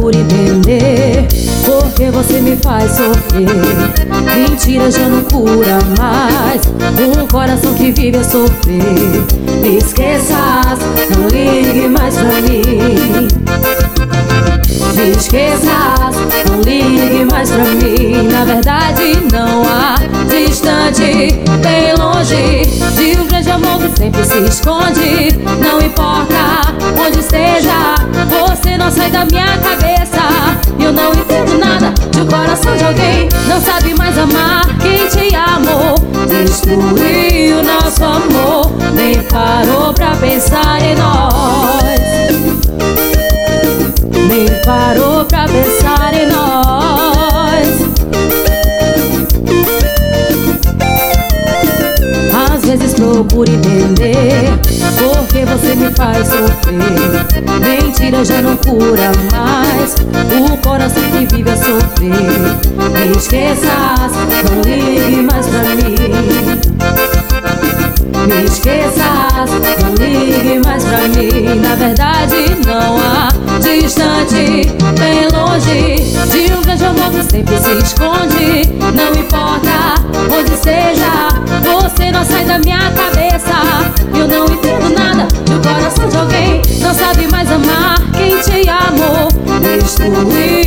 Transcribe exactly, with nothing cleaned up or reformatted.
procuro entender porque você me faz sofrer. Mentira já não cura mais um coração que vive a sofrer. Me esqueças, não ligue mais pra mim. Me esqueças, não ligue mais pra mim. Na verdade não há distante, bem longe de um grande amor que sempre se esconde. Não importa onde esteja, você não sai da minha cabeça. Eu não entendo nada de um coração de alguém não sabe mais amar quem te amou. Destruiu nosso amor, nem parou pra pensar em nós. Nem parou pra pensar em nós. Às vezes procuro entender porque você me faz sofrer. Mentira já não cura mais o coração que vive a sofrer. Me esqueças, não ligue mais pra mim. Me esqueças, não ligue mais pra mim. Na verdade não há distante, bem longe de um grande amor que sempre se esconde. Não importa onde esteja, você não sai da minha cabeça. Eu não entendo nada do coração de alguém não sabe mais amar quem te amou. Destruiu